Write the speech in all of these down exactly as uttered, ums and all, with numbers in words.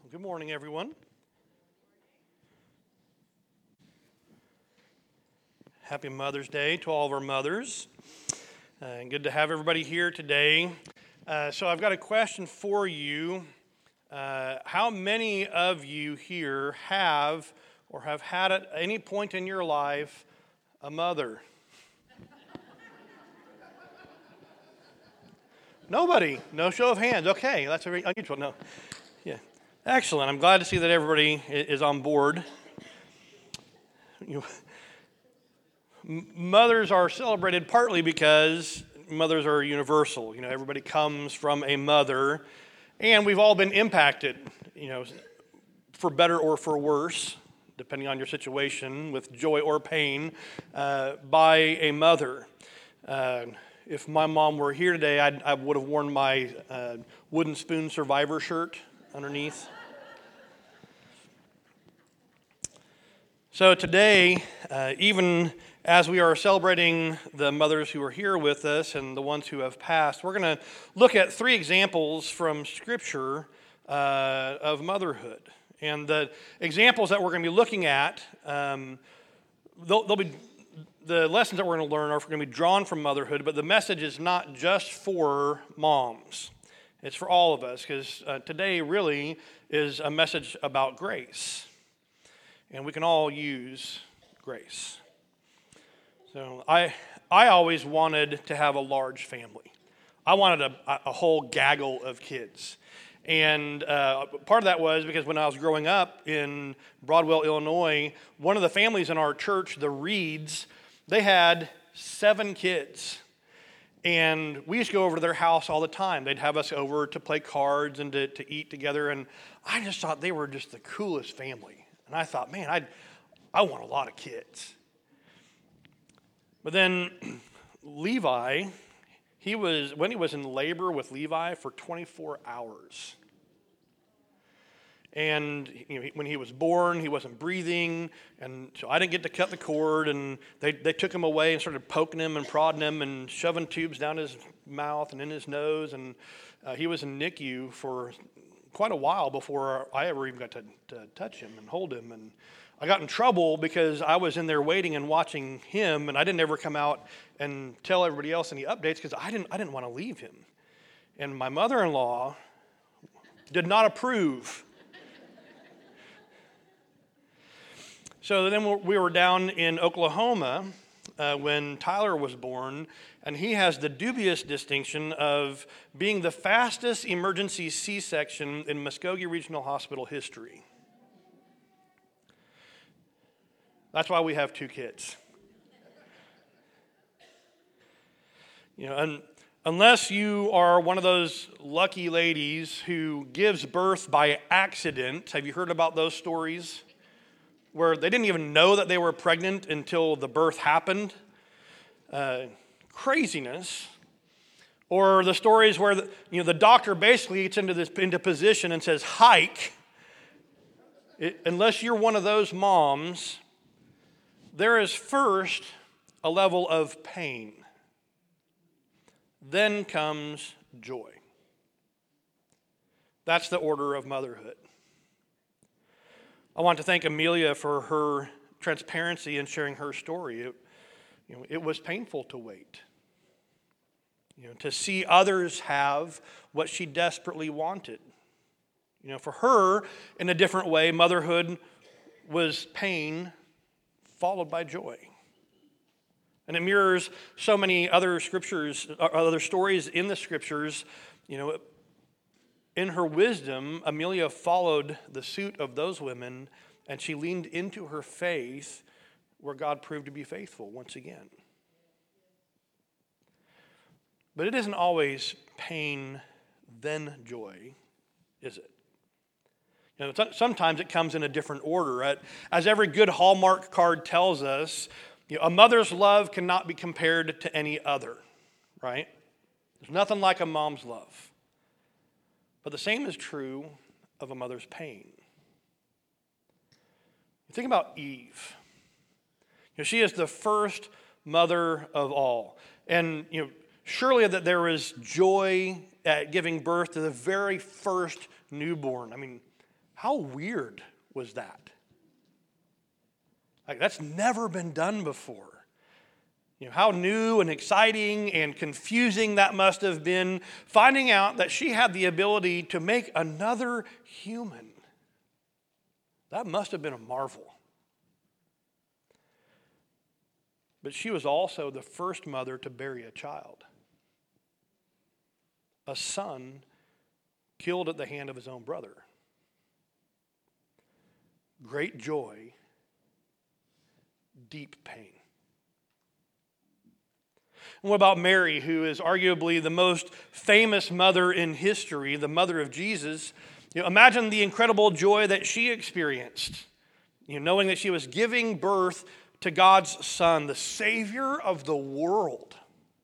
Good morning, everyone. Happy Mother's Day to all of our mothers. Uh, and good to have everybody here today. Uh, so I've got a question for you. Uh, how many of you here have or have had at any point in your life a mother? Nobody. No show of hands. Okay, that's very unusual. No. Yeah. Excellent. I'm glad to see that everybody is on board. You, mothers are celebrated partly because mothers are universal. You know, everybody comes from a mother, and we've all been impacted, you know, for better or for worse, depending on your situation, with joy or pain, uh, by a mother. Uh, if my mom were here today, I'd, I would have worn my uh, wooden spoon survivor shirt underneath. So today, uh, even as we are celebrating the mothers who are here with us and the ones who have passed, we're going to look at three examples from Scripture uh, of motherhood. And the examples that we're going to be looking at, um, they'll, they'll be the lessons that we're going to learn are going to be drawn from motherhood, but the message is not just for moms. It's for all of us, because uh, today really is a message about grace. And we can all use grace. So I I always wanted to have a large family. I wanted a, a whole gaggle of kids. And uh, part of that was because when I was growing up in Broadwell, Illinois, one of the families in our church, the Reeds, they had seven kids. And we used to go over to their house all the time. They'd have us over to play cards and to, to eat together. And I just thought they were just the coolest family. And I thought, man, I I want a lot of kids. But then Levi, he was when he was in labor with Levi for twenty-four hours. And you know, when he was born, he wasn't breathing, and so I didn't get to cut the cord, and they, they took him away and started poking him and prodding him and shoving tubes down his mouth and in his nose, and uh, he was in N I C U for quite a while before I ever even got to, to touch him and hold him. And I got in trouble because I was in there waiting and watching him, and I didn't ever come out and tell everybody else any updates because I didn't I didn't want to leave him. And my mother-in-law did not approve. So then we were down in Oklahoma uh, when Tyler was born, and he has the dubious distinction of being the fastest emergency C-section in Muskogee Regional Hospital history. That's why we have two kids. You know, and unless you are one of those lucky ladies who gives birth by accident, have you heard about those stories? Where they didn't even know that they were pregnant until the birth happened. Uh, craziness. Or the stories where the, you know the doctor basically gets into this into position and says, hike. It, unless you're one of those moms, there is first a level of pain. Then comes joy. That's the order of motherhood. I want to thank Amelia for her transparency in sharing her story. It, you know, it was painful to wait. You know, to see others have what she desperately wanted. You know, for her, in a different way, motherhood was pain followed by joy. And it mirrors so many other scriptures, other stories in the scriptures. You know, in her wisdom, Amelia followed the suit of those women, and she leaned into her faith where God proved to be faithful once again. But it isn't always pain, then joy, is it? You know, sometimes it comes in a different order. As every good Hallmark card tells us, you know, a mother's love cannot be compared to any other, right? There's nothing like a mom's love. But the same is true of a mother's pain. Think about Eve. You know, she is the first mother of all. And you know, surely that there is joy at giving birth to the very first newborn. I mean, How weird was that? Like, that's never been done before. You know, how new and exciting and confusing that must have been, finding out that she had the ability to make another human. That must have been a marvel. But she was also the first mother to bury a child. A son killed at the hand of his own brother. Great joy, deep pain. And what about Mary, who is arguably the most famous mother in history, the mother of Jesus? You know, imagine the incredible joy that she experienced, you know, knowing that she was giving birth to God's Son, the Savior of the world.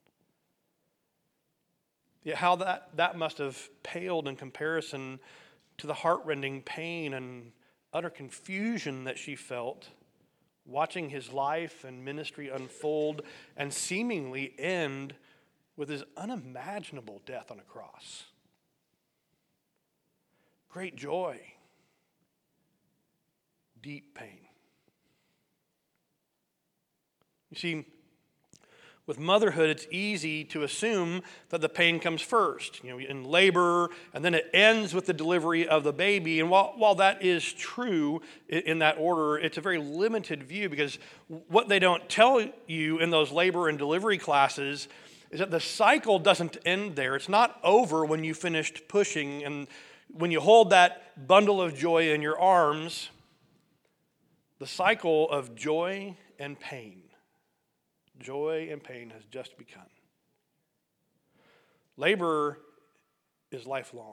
Yet how that, that must have paled in comparison to the heartrending pain and utter confusion that she felt watching his life and ministry unfold and seemingly end with his unimaginable death on a cross. Great joy, deep pain. You see, with motherhood, it's easy to assume that the pain comes first, you know, in labor, and then it ends with the delivery of the baby. And while, while that is true in that order, it's a very limited view, because what they don't tell you in those labor and delivery classes is that the cycle doesn't end there. It's not over when you finished pushing, and when you hold that bundle of joy in your arms, the cycle of joy and pain. Joy and pain has just begun. Labor is lifelong.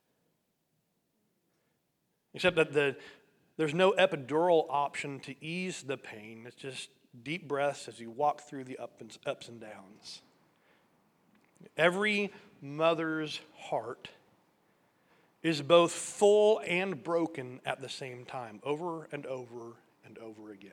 Except that the, there's no epidural option to ease the pain. It's just deep breaths as you walk through the up and, ups and downs. Every mother's heart is both full and broken at the same time, over and over and over again.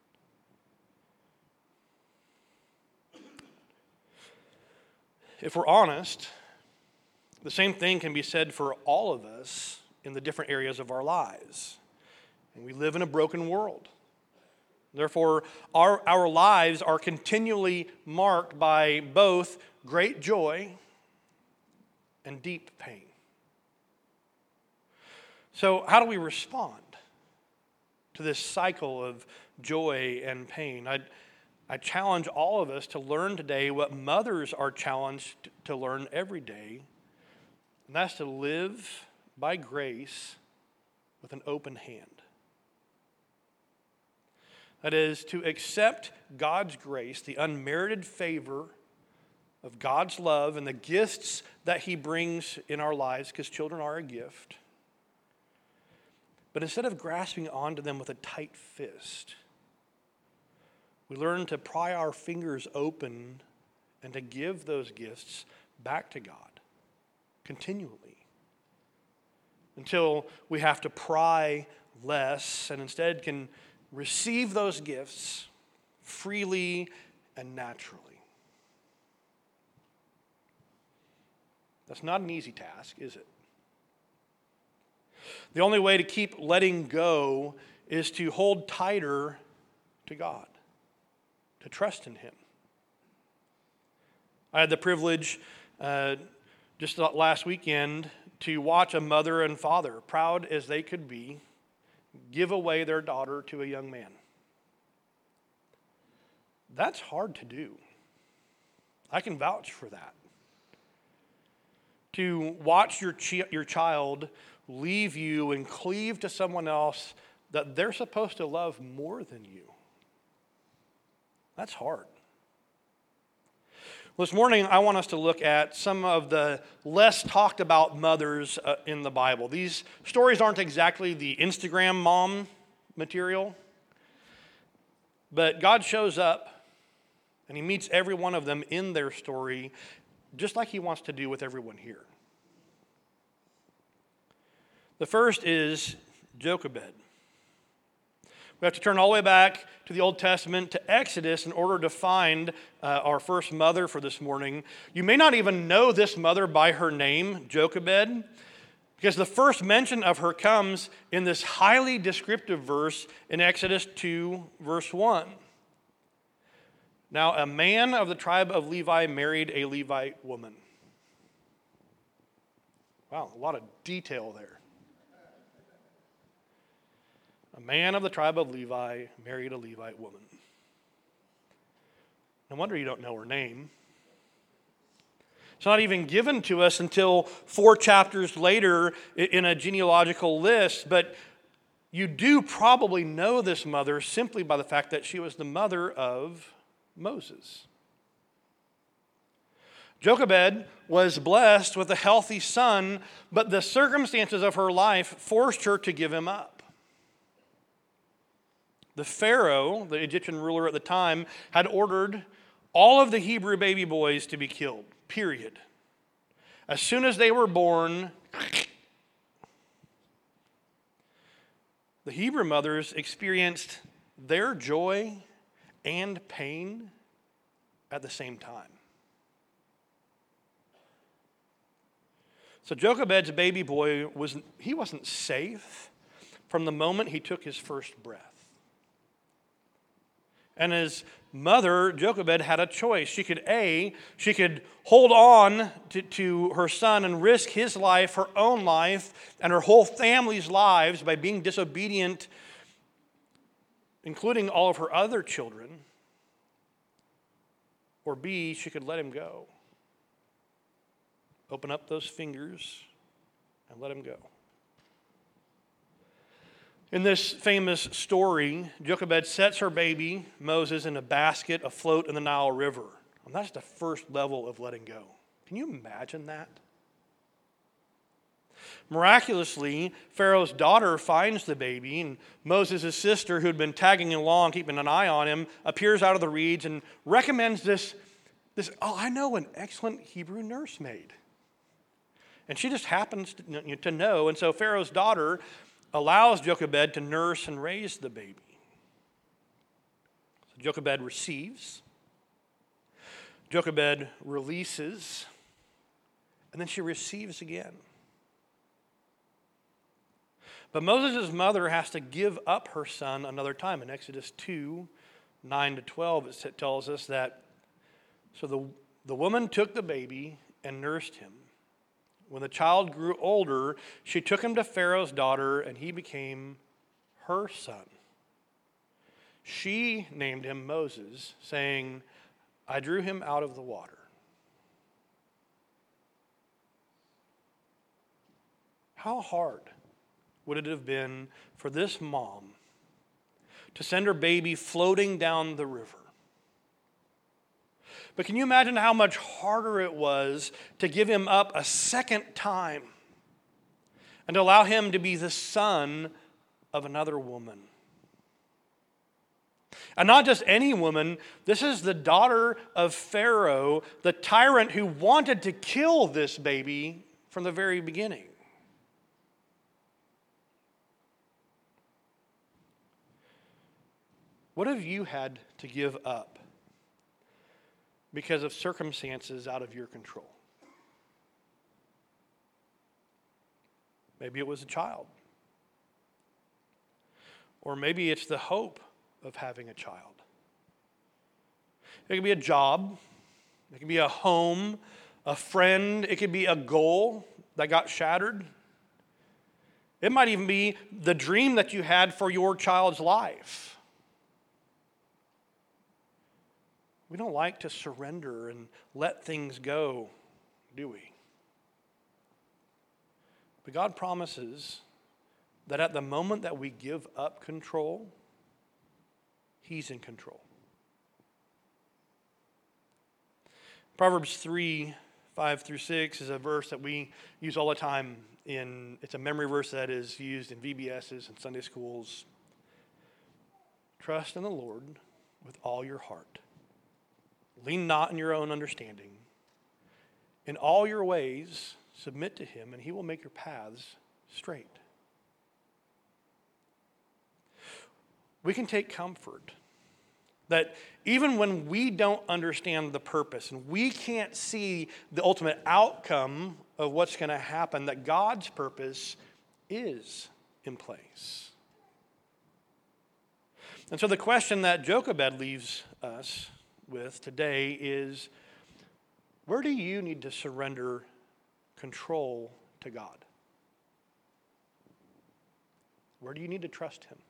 If we're honest, the same thing can be said for all of us in the different areas of our lives. And we live in a broken world. Therefore, our, our lives are continually marked by both great joy and deep pain. So how do we respond to this cycle of joy and pain? I I challenge all of us to learn today what mothers are challenged to learn every day, and that's to live by grace with an open hand. That is, to accept God's grace, the unmerited favor of God's love and the gifts that He brings in our lives, because children are a gift. But instead of grasping onto them with a tight fist, we learn to pry our fingers open and to give those gifts back to God continually until we have to pry less and instead can receive those gifts freely and naturally. That's not an easy task, is it? The only way to keep letting go is to hold tighter to God, to trust in Him. I had the privilege uh, just last weekend to watch a mother and father, proud as they could be, give away their daughter to a young man. That's hard to do. I can vouch for that. To watch your chi- your child leave you and cleave to someone else that they're supposed to love more than you. That's hard. Well, this morning, I want us to look at some of the less talked about mothers uh, in the Bible. These stories aren't exactly the Instagram mom material, but God shows up and He meets every one of them in their story, just like He wants to do with everyone here. The first is Jochebed. We have to turn all the way back to the Old Testament, to Exodus, in order to find uh, our first mother for this morning. You may not even know this mother by her name, Jochebed, Because the first mention of her comes in this highly descriptive verse in Exodus two, verse one. Now, a man of the tribe of Levi married a Levite woman. Wow, a lot of detail there. A man of the tribe of Levi married a Levite woman. No wonder you don't know her name. It's not even given to us until four chapters later in a genealogical list, but you do probably know this mother simply by the fact that she was the mother of Moses. Jochebed was blessed with a healthy son, but the circumstances of her life forced her to give him up. The Pharaoh, the Egyptian ruler at the time, had ordered all of the Hebrew baby boys to be killed, period. As soon as they were born, the Hebrew mothers experienced their joy and pain at the same time. So Jochebed's baby boy, was he wasn't safe from the moment he took his first breath. And his mother, Jochebed, had a choice. She could, A, she could hold on to, to her son and risk his life, her own life, and her whole family's lives by being disobedient, including all of her other children. Or B, she could let him go. Open up those fingers and let him go. In this famous story, Jochebed sets her baby, Moses, in a basket afloat in the Nile River. And that's the first level of letting go. Can you imagine that? Miraculously, Pharaoh's daughter finds the baby, and Moses' sister, who had been tagging along, keeping an eye on him, appears out of the reeds and recommends this, this oh, I know an excellent Hebrew nursemaid. And she just happens to, to know, and so Pharaoh's daughter allows Jochebed to nurse and raise the baby. So Jochebed receives, Jochebed releases, and then she receives again. But Moses' mother has to give up her son another time. In Exodus two, nine to twelve, it tells us that, so the, the woman took the baby and nursed him. When the child grew older, she took him to Pharaoh's daughter, and he became her son. She named him Moses, saying, I drew him out of the water. How hard would it have been for this mom to send her baby floating down the river? But can you imagine how much harder it was to give him up a second time and to allow him to be the son of another woman? And not just any woman, this is the daughter of Pharaoh, the tyrant who wanted to kill this baby from the very beginning. What have you had to give up because of circumstances out of your control? Maybe it was a child. Or maybe it's the hope of having a child. It could be a job. It could be a home, a friend. It could be a goal that got shattered. It might even be the dream that you had for your child's life. We don't like to surrender and let things go, do we? But God promises that at the moment that we give up control, He's in control. Proverbs three, five through six is a verse that we use all the time. In It's a memory verse that is used in V B Ss and Sunday schools. Trust in the Lord with all your heart. Lean not in your own understanding. In all your ways, submit to Him, and He will make your paths straight. We can take comfort that even when we don't understand the purpose and we can't see the ultimate outcome of what's going to happen, that God's purpose is in place. And so the question that Jochebed leaves us with today is, where do you need to surrender control to God? Where do you need to trust him?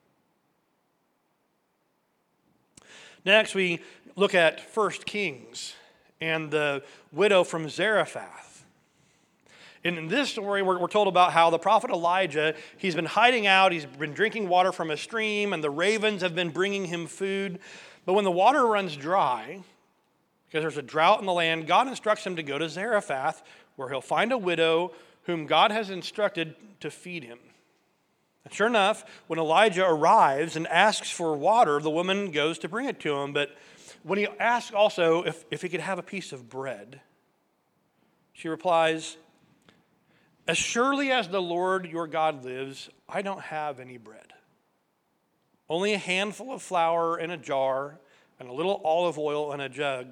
Next, we look at First Kings and the widow from Zarephath. In this story, we're, we're told about how the prophet Elijah, he's been hiding out, he's been drinking water from a stream, and the ravens have been bringing him food. But when the water runs dry, because there's a drought in the land, God instructs him to go to Zarephath, where he'll find a widow whom God has instructed to feed him. And sure enough, when Elijah arrives and asks for water, the woman goes to bring it to him. But when he asks also if, if he could have a piece of bread, she replies, "As surely as the Lord your God lives, I don't have any bread. Only a handful of flour in a jar and a little olive oil in a jug."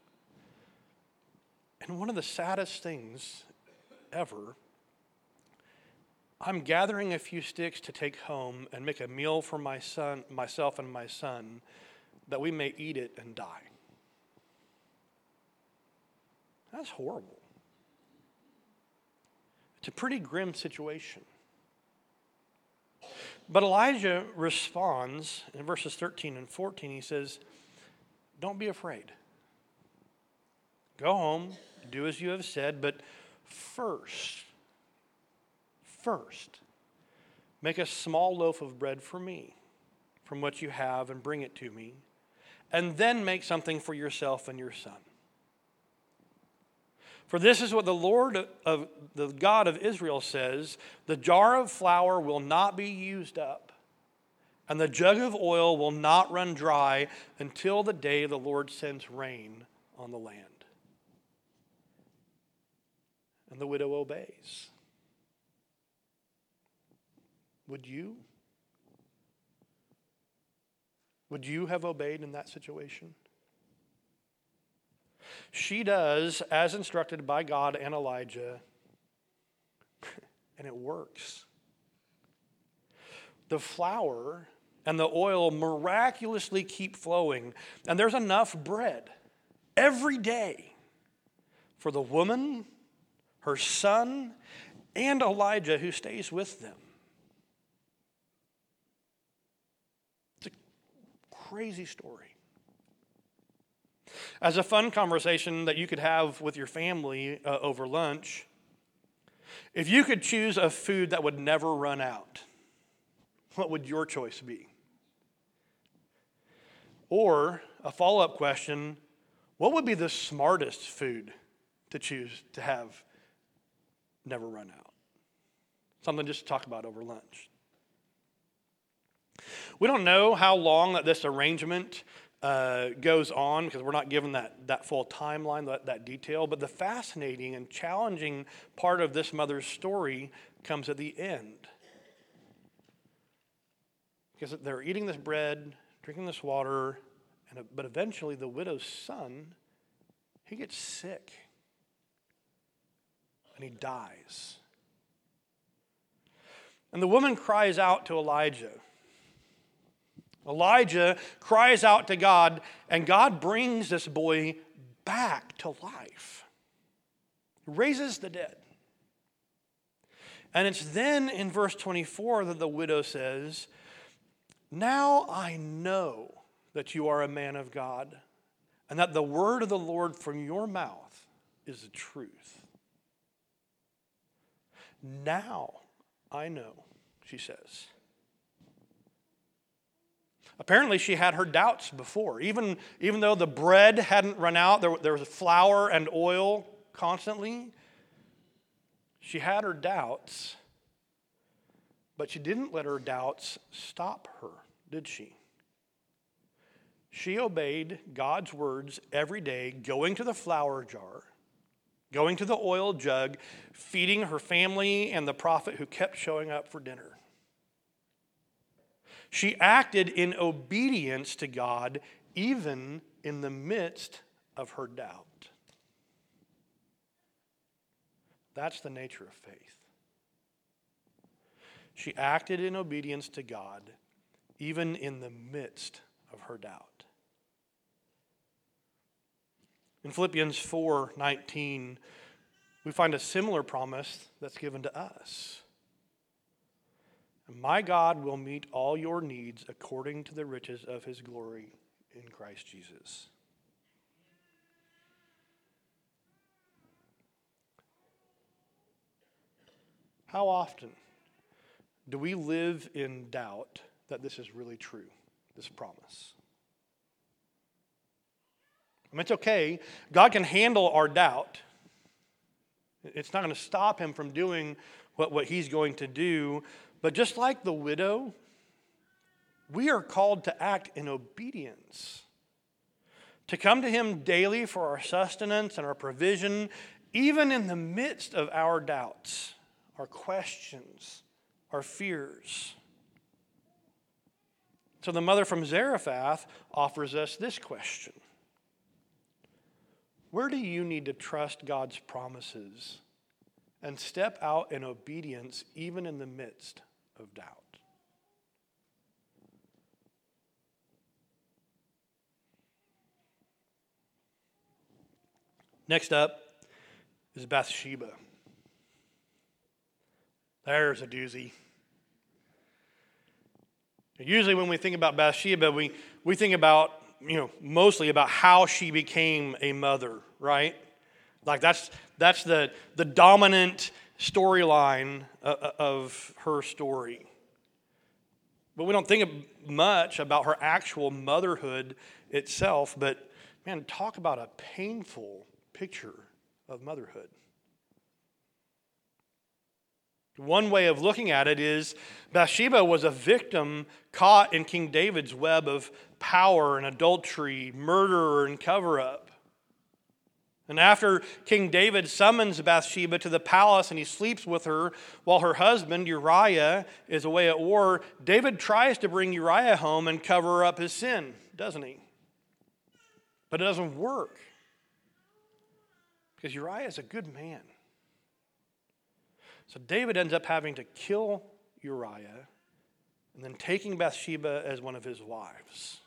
And one of the saddest things ever, I'm gathering a few sticks to take home and make a meal for my son, myself and my son, that we may eat it and die. That's horrible. It's a pretty grim situation. But Elijah responds in verses thirteen and fourteen. He says, "Don't be afraid. Go home, do as you have said, but first, first, make a small loaf of bread for me from what you have and bring it to me, and then make something for yourself and your son. For this is what the Lord of the God of Israel says, the jar of flour will not be used up, and the jug of oil will not run dry until the day the Lord sends rain on the land." And the widow obeys. Would you? Would you have obeyed in that situation? She does as instructed by God and Elijah, and it works. The flour and the oil miraculously keep flowing, and there's enough bread every day for the woman, her son, and Elijah who stays with them. It's a crazy story. As a fun conversation that you could have with your family uh, over lunch, if you could choose a food that would never run out, what would your choice be? Or a follow-up question, what would be the smartest food to choose to have never run out? Something just to talk about over lunch. We don't know how long that this arrangement uh, goes on because we're not given that, that full timeline, that, that detail. But the fascinating and challenging part of this mother's story comes at the end. Because they're eating this bread, drinking this water, and but eventually the widow's son, he gets sick. And he dies. And the woman cries out to Elijah. Elijah cries out to God, and God brings this boy back to life. He raises the dead. And it's then in verse twenty-four that the widow says, "Now I know that you are a man of God, and that the word of the Lord from your mouth is the truth. Now I know," she says. Apparently she had her doubts before. Even, even though the bread hadn't run out, there, there was flour and oil constantly. She had her doubts, but she didn't let her doubts stop her, did she? She obeyed God's words every day, going to the flour jar, going to the oil jug, feeding her family and the prophet who kept showing up for dinner. She acted in obedience to God, even in the midst of her doubt. That's the nature of faith. She acted in obedience to God, even in the midst of her doubt. In Philippians four nineteen, we find a similar promise that's given to us. My God will meet all your needs according to the riches of his glory in Christ Jesus. How often do we live in doubt that this is really true, this promise? I mean, it's okay. God can handle our doubt. It's not going to stop him from doing what, what he's going to do. But just like the widow, we are called to act in obedience, to come to him daily for our sustenance and our provision, even in the midst of our doubts, our questions, our fears. So the mother from Zarephath offers us this question. Where do you need to trust God's promises and step out in obedience even in the midst of doubt? Next up is Bathsheba. There's a doozy. Usually when we think about Bathsheba, we, we think about, you know, mostly about how she became a mother, right? Like that's that's the, the dominant storyline of, of her story. But we don't think much about her actual motherhood itself. But man, talk about a painful picture of motherhood. One way of looking at it is Bathsheba was a victim caught in King David's web of power and adultery, murder and cover-up. And after King David summons Bathsheba to the palace and he sleeps with her while her husband Uriah is away at war, David tries to bring Uriah home and cover up his sin, doesn't he? But it doesn't work because Uriah is a good man. So David ends up having to kill Uriah and then taking Bathsheba as one of his wives.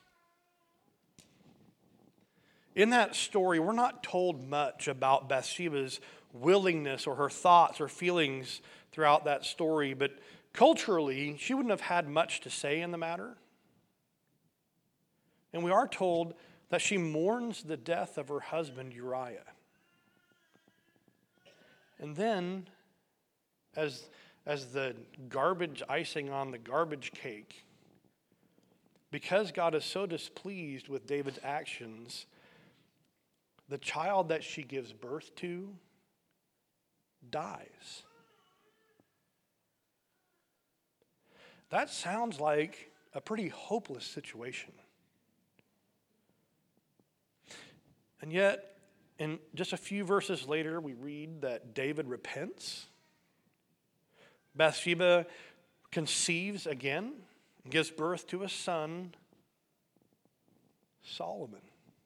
In that story, we're not told much about Bathsheba's willingness or her thoughts or feelings throughout that story, but culturally, she wouldn't have had much to say in the matter. And we are told that she mourns the death of her husband Uriah. And then, as, as the garbage icing on the garbage cake, because God is so displeased with David's actions, the child that she gives birth to dies. That sounds like a pretty hopeless situation. And yet, in just a few verses later, we read that David repents. Bathsheba conceives again and gives birth to a son, Solomon.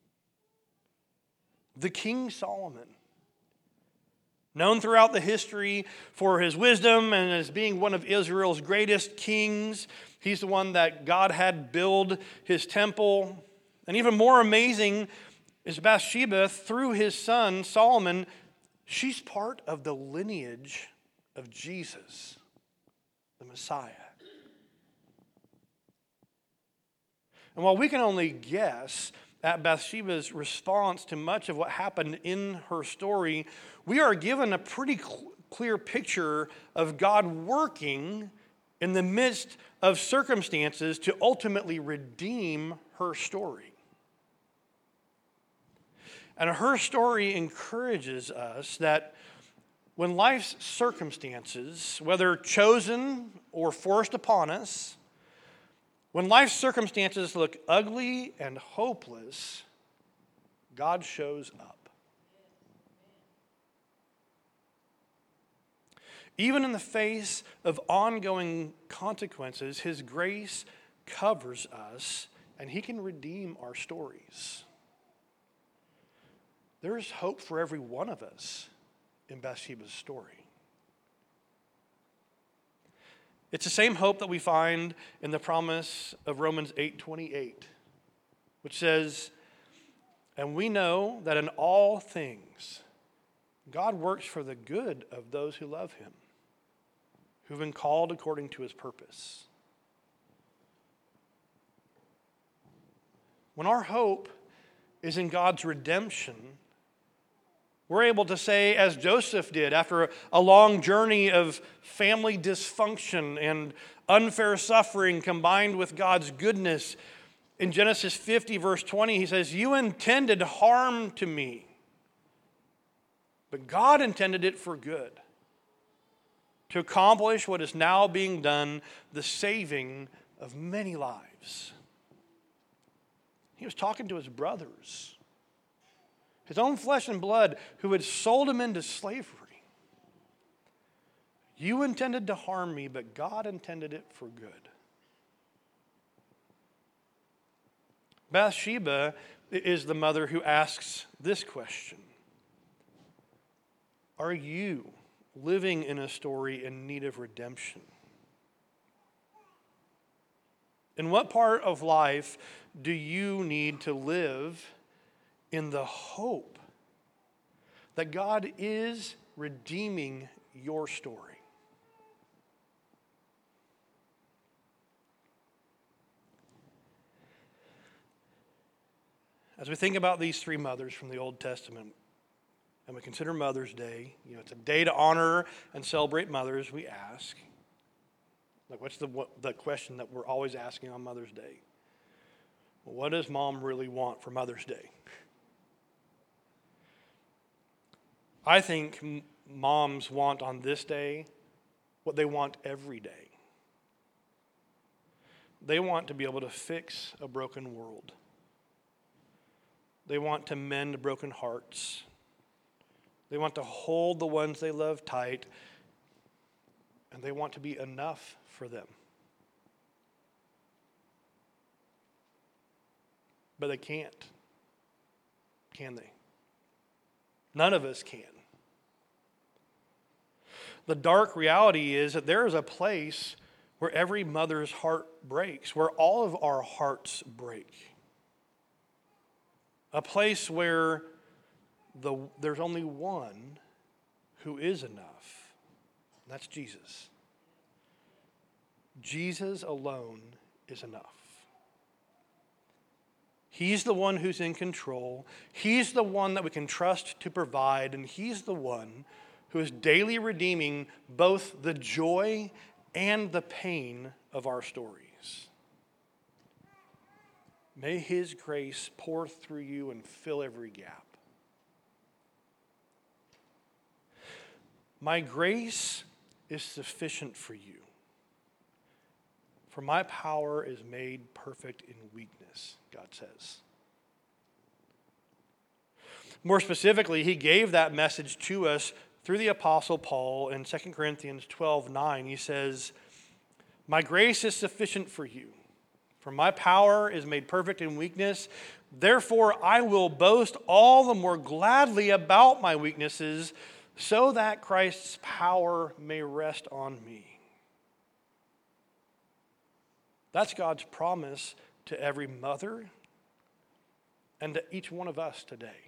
The King Solomon, known throughout the history for his wisdom and as being one of Israel's greatest kings. He's the one that God had build his temple. And even more amazing is Bathsheba, through his son Solomon, she's part of the lineage of Jesus, the Messiah. And while we can only guess at Bathsheba's response to much of what happened in her story, we are given a pretty cl- clear picture of God working in the midst of circumstances to ultimately redeem her story. And her story encourages us that when life's circumstances, whether chosen or forced upon us, when life's circumstances look ugly and hopeless, God shows up. Even in the face of ongoing consequences, his grace covers us and he can redeem our stories. There is hope for every one of us in Bathsheba's story. It's the same hope that we find in the promise of Romans eight twenty-eight, which says, "And we know that in all things God works for the good of those who love him, who've been called according to his purpose." When our hope is in God's redemption, we're able to say, as Joseph did, after a long journey of family dysfunction and unfair suffering combined with God's goodness, in Genesis fifty, verse twenty, he says, "You intended harm to me, but God intended it for good, to accomplish what is now being done, the saving of many lives." He was talking to his brothers, his own flesh and blood, who had sold him into slavery. "You intended to harm me, but God intended it for good." Bathsheba is the mother who asks this question: are you living in a story in need of redemption? In what part of life do you need to live in the hope that God is redeeming your story? As we think about these three mothers from the Old Testament, and we consider Mother's Day, you know, it's a day to honor and celebrate mothers, we ask, like, what's the, what, the question that we're always asking on Mother's Day? Well, what does mom really want for Mother's Day? I think m- moms want on this day what they want every day. They want to be able to fix a broken world. They want to mend broken hearts. They want to hold the ones they love tight, and they want to be enough for them. But they can't, can they? None of us can. The dark reality is that there is a place where every mother's heart breaks, where all of our hearts break. A place where the, there's only one who is enough. And that's Jesus. Jesus alone is enough. He's the one who's in control. He's the one that we can trust to provide, and he's the one who is daily redeeming both the joy and the pain of our stories. May his grace pour through you and fill every gap. My grace is sufficient for you, for my power is made perfect in weakness, God says. More specifically, he gave that message to us through the Apostle Paul in Second Corinthians twelve nine. He says, "My grace is sufficient for you, for my power is made perfect in weakness. Therefore, I will boast all the more gladly about my weaknesses, so that Christ's power may rest on me." That's God's promise to every mother and to each one of us today.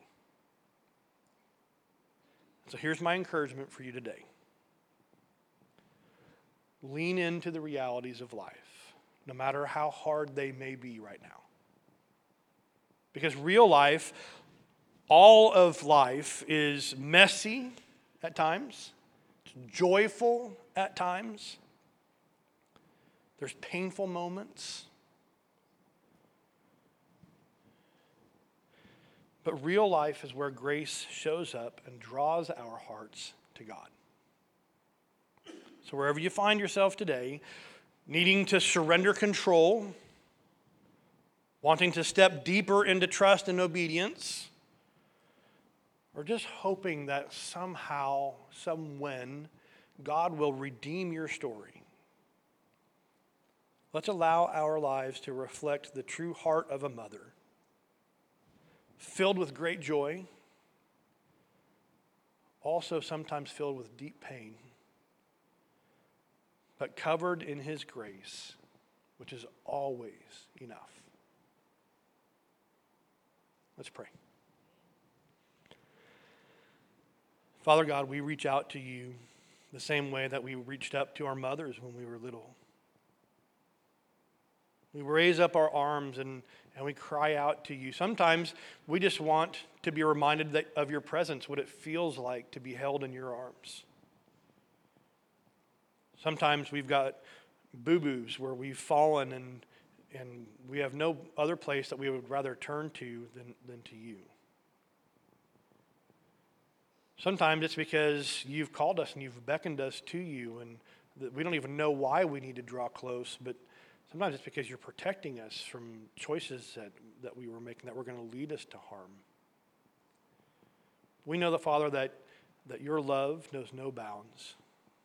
So here's my encouragement for you today. Lean into the realities of life, no matter how hard they may be right now. Because real life, all of life, is messy at times. It's joyful at times. There's painful moments. But real life is where grace shows up and draws our hearts to God. So wherever you find yourself today, needing to surrender control, wanting to step deeper into trust and obedience, or just hoping that somehow, somewhen, God will redeem your story, let's allow our lives to reflect the true heart of a mother, filled with great joy, also sometimes filled with deep pain, but covered in his grace, which is always enough. Let's pray. Father God, we reach out to you the same way that we reached up to our mothers when we were little. We raise up our arms and, and we cry out to you. Sometimes we just want to be reminded that, of your presence, what it feels like to be held in your arms. Sometimes we've got boo-boos where we've fallen and, and we have no other place that we would rather turn to than, than to you. Sometimes it's because you've called us and you've beckoned us to you, and that we don't even know why we need to draw close, but sometimes it's because you're protecting us from choices that, that we were making that were going to lead us to harm. We know, the Father, that, that your love knows no bounds.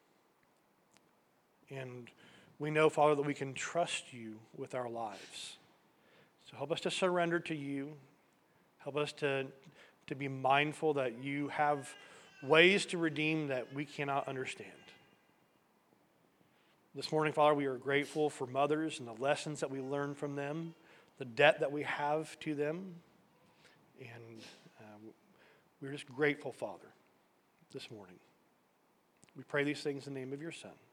And we know, Father, that we can trust you with our lives. So help us to surrender to you. Help us to, to be mindful that you have ways to redeem that we cannot understand. This morning, Father, we are grateful for mothers and the lessons that we learn from them, the debt that we have to them. And uh, we're just grateful, Father, this morning. We pray these things in the name of your Son.